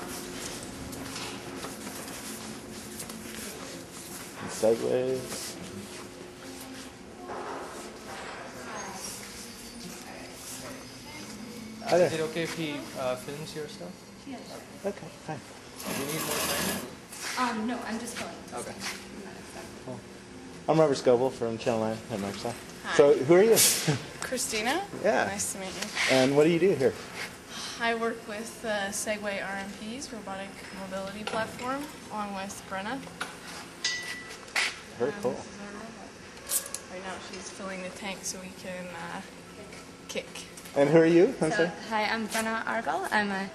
And segways. Hi Is there. it okay if he uh, films your stuff? Yes. Okay, fine. Do you need more time? Um, no, I'm just going. Okay. I'm Robert Scoble from Channel nine at Microsoft. Hi. So who are you? Christina. Yeah. Nice to meet you. And what do you do here? I work with uh, Segway R M Ps, Robotic Mobility Platform, along with Brenna. Very Um, cool. this is our robot. Right now she's filling the tank so we can uh, kick. And who are you? I'm So, sorry. hi, I'm Brenna Argel. I'm a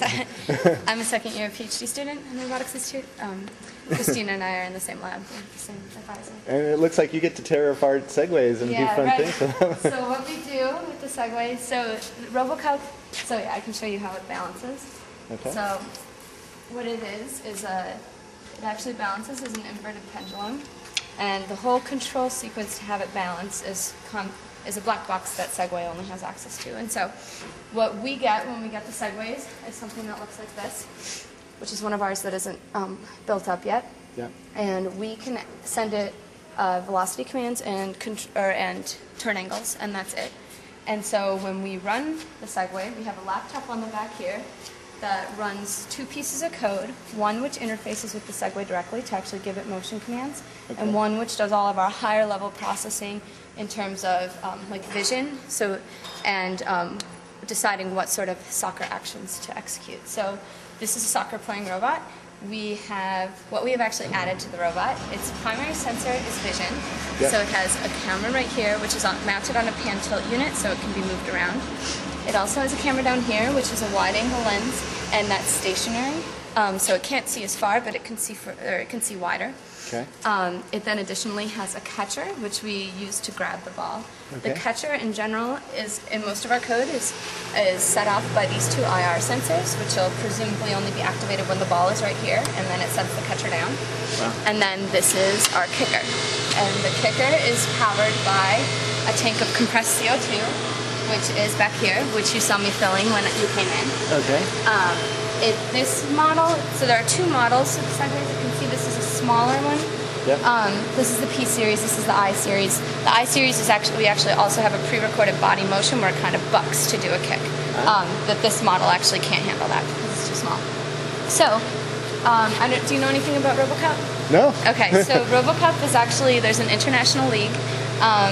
I'm a second year PhD student in the Robotics Institute. Um, Christina and I are in the same lab, we're the same advisor. And it looks like you get to tear apart segways and do fun right. things. So what we do with the Segway, so RoboCup, so yeah, I can show you how it balances. Okay. So what it is, is a, it actually balances as an inverted pendulum. And the whole control sequence to have it balance is com is a black box that Segway only has access to. And so what we get when we get the Segways is something that looks like this, which is one of ours that isn't um, built up yet. Yeah. And we can send it uh, velocity commands and, contr or, and turn angles, and that's it. And so when we run the Segway, we have a laptop on the back here that runs two pieces of code, one which interfaces with the Segway directly to actually give it motion commands, Okay. and one which does all of our higher level processing in terms of um, like vision, so and um, deciding what sort of soccer actions to execute. So this is a soccer playing robot. We have, what we have actually added to the robot, its primary sensor is vision. Yep. So it has a camera right here, which is on, mounted on a pan tilt unit, so it can be moved around. It also has a camera down here, which is a wide angle lens, and that's stationary. Um, so it can't see as far, but it can see for, or it can see wider. Okay. Um, it then additionally has a catcher, which we use to grab the ball. The Okay. catcher, in general, is in most of our code is is set off by these two I R sensors, which will presumably only be activated when the ball is right here, and then it sets the catcher down. Wow. And then this is our kicker, and the kicker is powered by a tank of compressed C O two, which is back here, which you saw me filling when you came in. Okay. Um, it, this model, so there are two models of the Segway. As you can see, this is a smaller one. Yep. Um, this is the P series, this is the I series. The I series is actually, we actually also have a pre-recorded body motion where it kind of bucks to do a kick. Um, that this model actually can't handle that because it's too small. So, um, I don't, do you know anything about RoboCup? No. Okay, so RoboCup is actually, there's an international league. Um,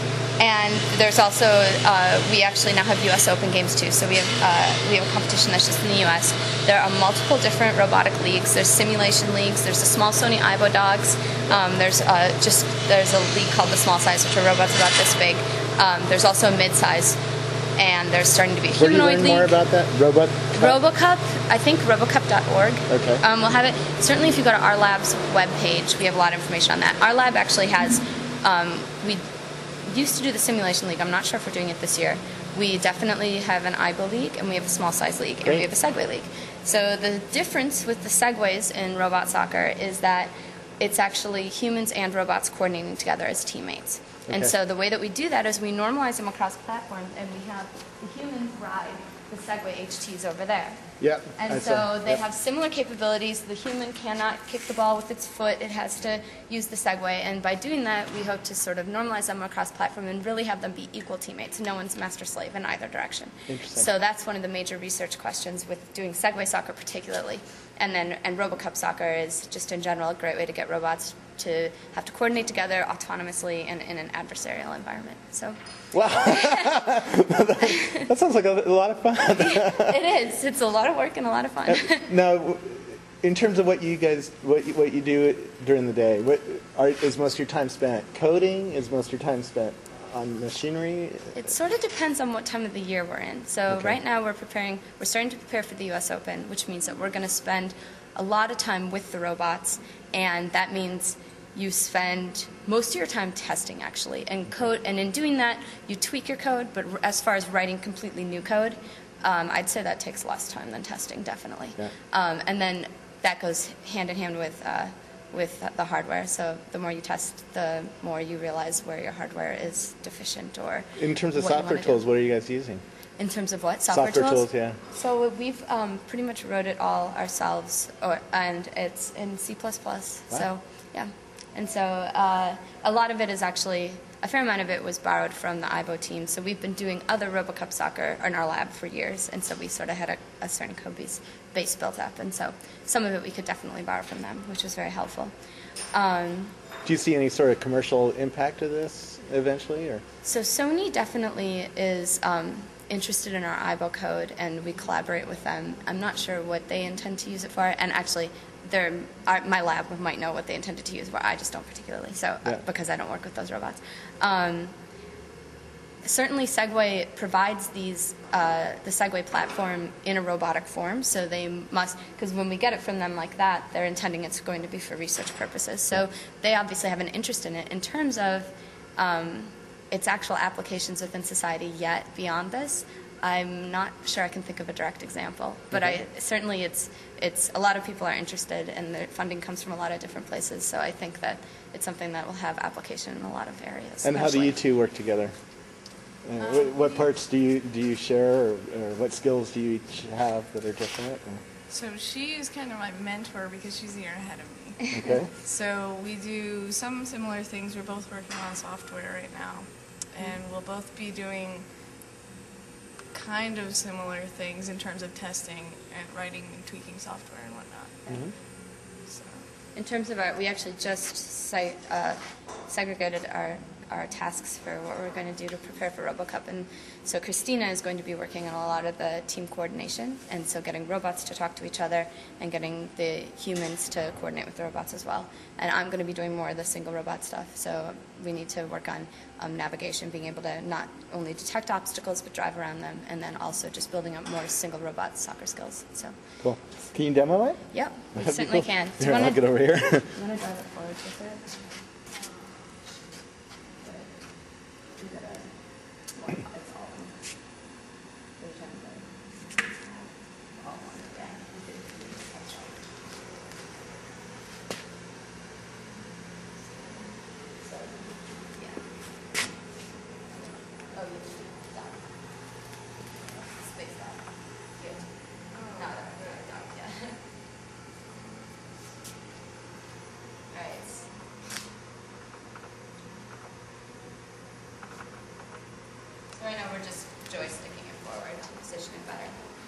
And there's also, uh, we actually now have U S Open games too. So we have uh, we have a competition that's just in the U S. There are multiple different robotic leagues. There's simulation leagues. There's the small Sony Aibo dogs. Um, there's uh, just there's a league called the Small Size, which are robots about this big. Um, there's also a mid-size, and there's starting to be a Where do you humanoid learn league. more about that? Robot? RoboCup, I think robocup dot org. Okay. Um, we'll have it, certainly if you go to our lab's webpage, we have a lot of information on that. Our lab actually has, um, we used to do the simulation league. I'm not sure if we're doing it this year. We definitely have an Aibo league, and we have a small size league, and Great. we have a Segway league. So the difference with the Segways in robot soccer is that it's actually humans and robots coordinating together as teammates. And Okay. so the way that we do that is we normalize them across platforms, and we have the humans ride the Segway H Ts over there. Yep. And I so saw. they Yep. have similar capabilities. The human cannot kick the ball with its foot. It has to use the Segway. And by doing that, we hope to sort of normalize them across platform and really have them be equal teammates. No one's master-slave in either direction. Interesting. So that's one of the major research questions with doing Segway soccer particularly. And then and RoboCup soccer is just in general a great way to get robots to have to coordinate together autonomously and in an adversarial environment. So Wow. That sounds like a, a lot of fun. it is. It's a lot of work and a lot of fun. Now, in terms of what you guys, what you, what you do during the day, what are, is most of your time spent coding? Is most of your time spent on machinery? It sort of depends on what time of the year we're in. So Okay. right now we're preparing, we're starting to prepare for the U S Open, which means that we're going to spend a lot of time with the robots, and that means you spend most of your time testing actually, and code. And in doing that, you tweak your code. But as far as writing completely new code, um, I'd say that takes less time than testing, definitely. Yeah. Um, and then that goes hand in hand with. Uh, with the hardware. So the more you test, the more you realize where your hardware is deficient or In terms of what you software wanna do. tools, what are you guys using? In terms of what? Software, Software tools, yeah. So we've um, pretty much wrote it all ourselves, or, and it's in C plus plus. Wow. So, yeah. And so uh, a lot of it is actually, a fair amount of it was borrowed from the Aibo team. So we've been doing other RoboCup soccer in our lab for years, and so we sort of had a, a certain code base, base built up. And so some of it we could definitely borrow from them, which was very helpful. Um, Do you see any sort of commercial impact of this eventually, or? So Sony definitely is um, interested in our Aibo code, and we collaborate with them. I'm not sure what they intend to use it for, and actually, they're, our, my lab might know what they intended to use it for. I just don't particularly, so Yeah. uh, because I don't work with those robots. Um, certainly Segway provides these uh, the Segway platform in a robotic form, so they must, because when we get it from them like that, they're intending it's going to be for research purposes. So they obviously have an interest in it. In terms of um, its actual applications within society yet beyond this, I'm not sure I can think of a direct example, but I certainly it's it's a lot of people are interested, and the funding comes from a lot of different places. So I think that it's something that will have application in a lot of areas. And how do eventually. you two work together? Uh, what, what parts do you do you share, or, or what skills do you each have that are different? Or- So she is kind of my mentor because she's a year ahead of me. Okay. So we do some similar things. We're both working on software right now, and we'll both be doing kind of similar things in terms of testing and writing and tweaking software and whatnot. Mhm. So. In terms of our, we actually just site, uh, segregated our, our tasks for what we're going to do to prepare for RoboCup. And so Christina is going to be working on a lot of the team coordination, and so getting robots to talk to each other and getting the humans to coordinate with the robots as well. And I'm going to be doing more of the single robot stuff. So we need to work on um, navigation, being able to not only detect obstacles but drive around them, and then also just building up more single robot soccer skills. So. Cool. Can you demo it? Yep, we That'd be certainly cool. can. Do Here, you I'll want get over here. to drive it forward with it? So right now we're just joysticking it forward to position it better.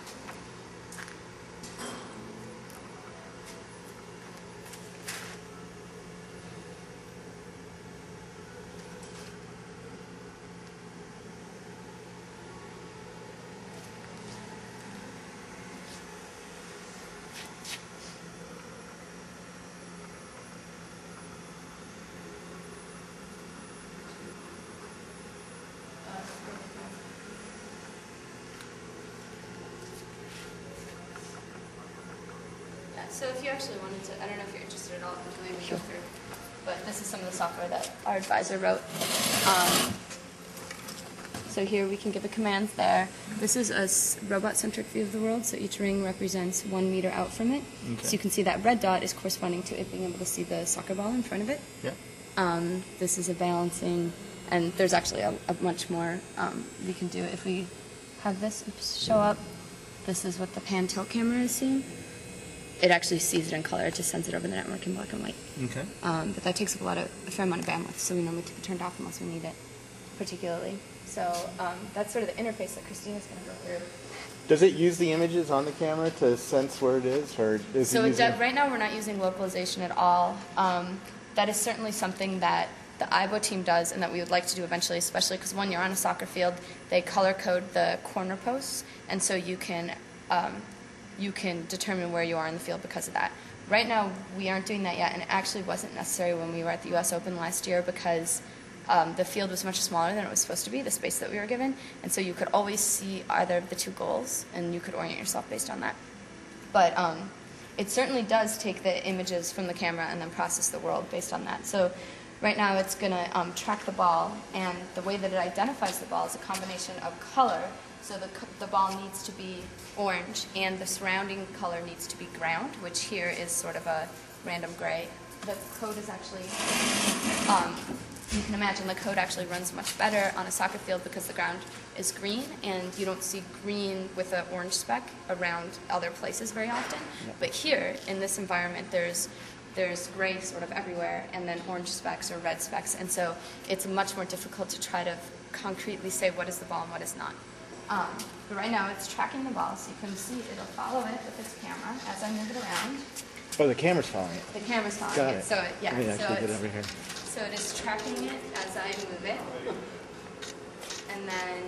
So if you actually wanted to, I don't know if you're interested at all in doing the go through, but this is some of the software that our advisor wrote. Um, so here we can give the commands there. This is a s- robot-centric view of the world, so each ring represents one meter out from it. Okay. So you can see that red dot is corresponding to it being able to see the soccer ball in front of it. Yeah. Um, this is a balancing, and there's actually a, a much more um, we can do. If we have this show up, this is what the pan tilt camera is seeing. It actually sees it in color. It just sends it over the network in black and white. Okay. Um, but that takes up a lot of a fair amount of bandwidth, so we normally keep it turned off unless we need it, particularly. So um, that's sort of the interface that Christina's going to go through. Does it use the images on the camera to sense where it is, or is So it it using... does, right now we're not using localization at all. Um, that is certainly something that the I B O team does and that we would like to do eventually, especially because when you're on a soccer field, they color code the corner posts, and so you can um, you can determine where you are in the field because of that. Right now, we aren't doing that yet, and it actually wasn't necessary when we were at the U S Open last year because um, the field was much smaller than it was supposed to be, the space that we were given, and so you could always see either of the two goals, and you could orient yourself based on that. But um, it certainly does take the images from the camera and then process the world based on that. So right now, it's going to um, track the ball, and the way that it identifies the ball is a combination of color. So the, the ball needs to be orange, and the surrounding color needs to be ground, which here is sort of a random gray. The code is actually, um, you can imagine the code actually runs much better on a soccer field because the ground is green, and you don't see green with an orange speck around other places very often. Yeah. But here, in this environment, there's there's gray sort of everywhere, and then orange specks or red specks, and so it's much more difficult to try to concretely say what is the ball and what is not. Um, but right now it's tracking the ball, so you can see it'll follow it with its camera as I move it around. Oh, the camera's following it. The camera's following Got it. it. So it, yeah, Let me so actually get it's, over here. so it is tracking it as I move it, and then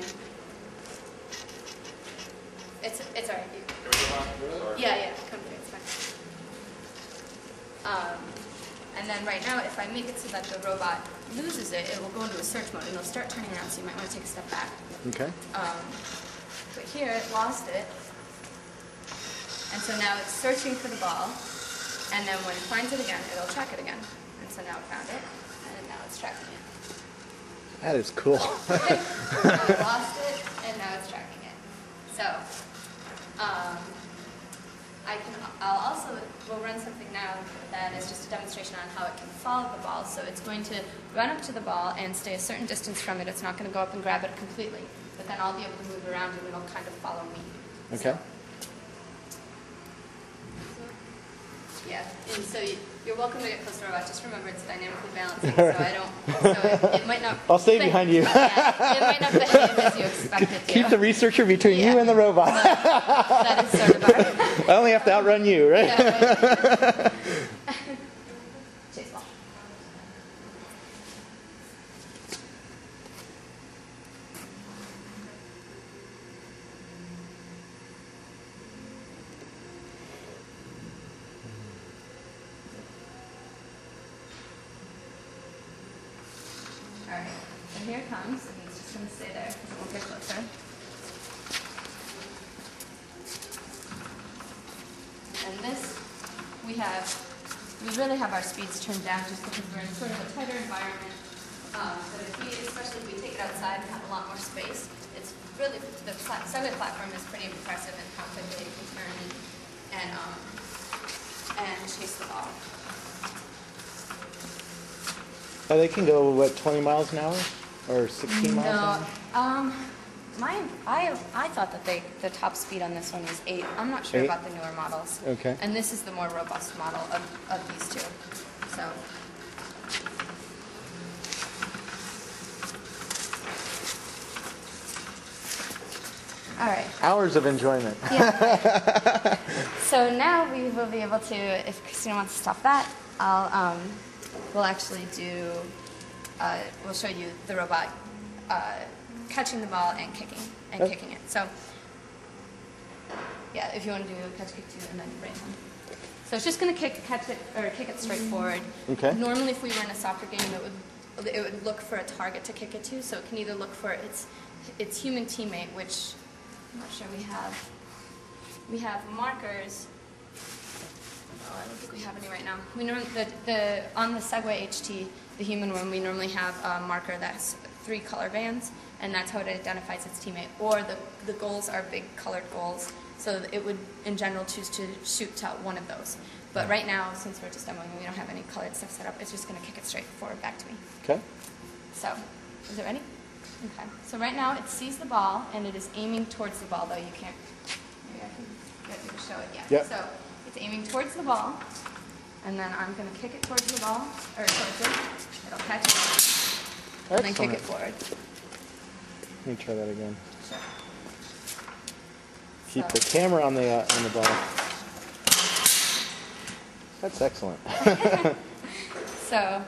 it's it's alright. Yeah, yeah, come through. It's fine. Um, and And then right now, if I make it so that the robot loses it, it will go into a search mode and it'll start turning around, so you might want to take a step back. Okay. Um, but here, it lost it. And so now it's searching for the ball. And then when it finds it again, it'll track it again. And so now it found it, and now it's tracking it. That is cool. Okay. So now it lost it, and now it's tracking it. So, um, I can, I'll also, we'll run something now that is just a demonstration on how it can follow the ball. So it's going to run up to the ball and stay a certain distance from it. It's not going to go up and grab it completely. But then I'll be able to move around and it'll kind of follow me. Okay. So, yeah, and so you, you're welcome to get close to the robot. Just remember it's dynamically balancing, so I don't, so it, it might not... I'll stay be- behind you. Yeah, it might not behave as you expect it to. Keep the researcher between Yeah. you and the robot. That is sort of our... I only have to outrun you, right? Yeah, right. Chase ball. All right, so here it comes, and it's just going to stay there because it won't get closer. And this, we have, we really have our speeds turned down just because we're in sort of a tighter environment. Um, but if we, especially if we take it outside and have a lot more space, it's really, the pla- Segway platform is pretty impressive in how quickly it can turn and, and, um, and chase the ball. Oh, they can go, what, twenty miles an hour? Or sixteen miles an No, hour? um, my, I, I thought that they, the top speed on this one was eight. I'm not sure Eight? about the newer models. Okay. And this is the more robust model of, of these two. So. All right. Hours of enjoyment. Yeah. So now we will be able to, if Christina wants to stop that, I'll, um, we'll actually do, uh, we'll show you the robot uh, catching the ball and kicking, and Okay. kicking it. So, yeah, if you want to do catch, kick, two, and then raise them. So it's just going to kick, catch it, or kick it straight forward. Okay. Normally, if we were in a soccer game, it would, it would look for a target to kick it to. So it can either look for its, its human teammate, which I'm not sure we have. We have markers. Oh, I don't think we have any right now. We norm- the, the, on the Segway H T, the human one, we normally have a marker that's three color bands, and that's how it identifies its teammate. Or the, the goals are big colored goals, so it would, in general, choose to shoot to one of those. But right now, since we're just demoing, we don't have any colored stuff set up, it's just going to kick it straight forward back to me. Okay. So, is it ready? Okay. So right now, it sees the ball, and it is aiming towards the ball, though you can't. Maybe I can get you to show it. Yeah. Yep. So it's aiming towards the ball, and then I'm going to kick it towards the ball, or towards it. It'll catch it, and then kick Excellent. it forward. Let me try that again. Sure. Keep So- the camera on the uh, on the ball. That's excellent. So,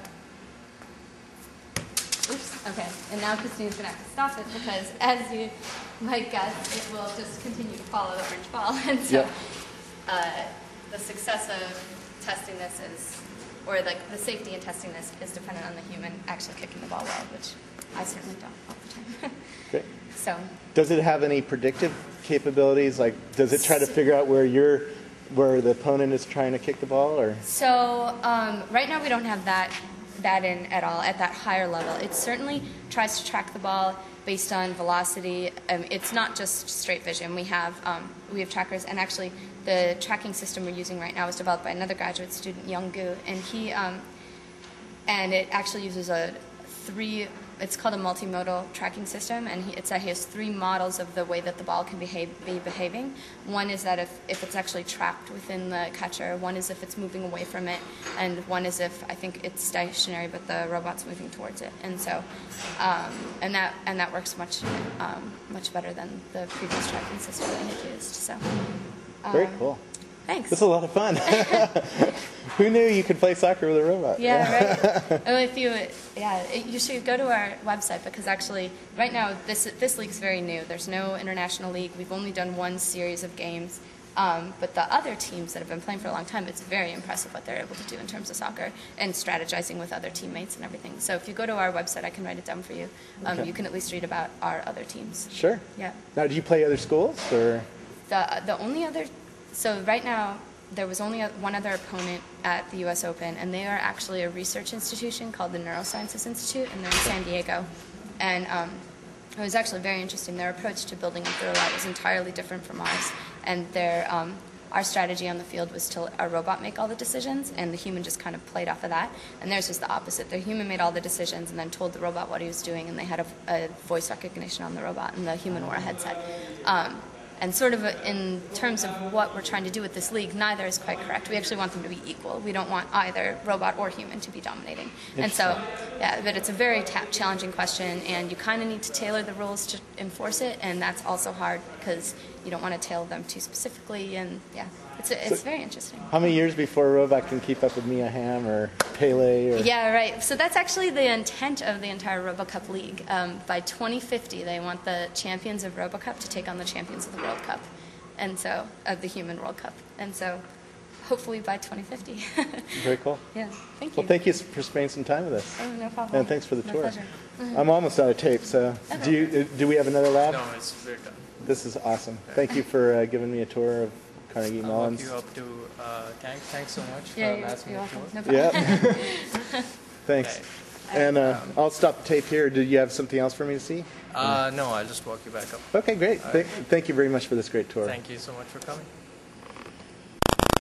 oops, okay. And now Christina's going to have to stop it because, as you might guess, it will just continue to follow the orange ball. And so, Yep. uh, the success of testing this is, or like the safety in testing this is dependent on the human actually kicking the ball well, which I certainly don't all the time. Great. So, Does it have any predictive capabilities? Like, does it try to figure out where you're, where the opponent is trying to kick the ball, or? So um, right now we don't have that that in at all at that higher level. It certainly tries to track the ball based on velocity. Um, it's not just straight vision. We have um, we have trackers, and actually the tracking system we're using right now was developed by another graduate student, Young Gu, and he um, and it actually uses a three. It's called a multimodal tracking system, and he, it's that he has three models of the way that the ball can behave, be behaving. One is that if, if it's actually trapped within the catcher, one is if it's moving away from it, and one is if I think it's stationary but the robot's moving towards it. And so, um, and that and that works much um, much better than the previous tracking system that he had used. So, um, Very cool. Thanks. This is a lot of fun. Who knew you could play soccer with a robot? Yeah, right. Well, if you, yeah, it- you should go to our website because actually, right now, this this league's very new. There's no international league. We've only done one series of games. Um, but the other teams that have been playing for a long time, it's very impressive what they're able to do in terms of soccer and strategizing with other teammates and everything. So if you go to our website, I can write it down for you. Um, Okay. You can at least read about our other teams. Sure. Yeah. Now, do you play other schools or? The the only other, so right now there was only a, one other opponent at the U S Open, and they are actually a research institution called the Neurosciences Institute, and they're in San Diego. And um, it was actually very interesting. Their approach to building a robot was entirely different from ours, and their um, our strategy on the field was to let a robot make all the decisions, and the human just kind of played off of that. And theirs was the opposite. The human made all the decisions and then told the robot what he was doing, and they had a, a voice recognition on the robot, and the human wore a headset. Um, and sort of in terms of what we're trying to do with this league, neither is quite correct. We actually want them to be equal. We don't want either robot or human to be dominating. And so, yeah, but it's a very ta- challenging question, and you kind of need to tailor the rules to enforce it, and that's also hard because you don't want to tailor them too specifically, and yeah, it's a, it's So- very interesting. How many years before a robot can keep up with Mia Hamm or Pele? Or? Yeah, right. So that's actually the intent of the entire RoboCup League. Um, by twenty fifty, they want the champions of RoboCup to take on the champions of the World Cup, and so of the Human World Cup. And so, hopefully by twenty fifty. Very cool. Yeah. Thank you. Well, thank you for spending some time with us. Oh, no problem. And thanks for the My tour. pleasure. I'm almost out of tape, so do you? Do we have another lab? No, it's we're done. This is awesome. Thank you for uh, giving me a tour of Carnegie I'll walk Mellon's. you up to uh, thanks. Thanks so much Yeah, for you're, asking you're me welcome. to. No problem. Yeah. Thanks. And uh, I'll stop the tape here. Did you have something else for me to see? Uh, no, I'll just walk you back up. Okay, great. Th- thank you very much for this great tour. Thank you so much for coming.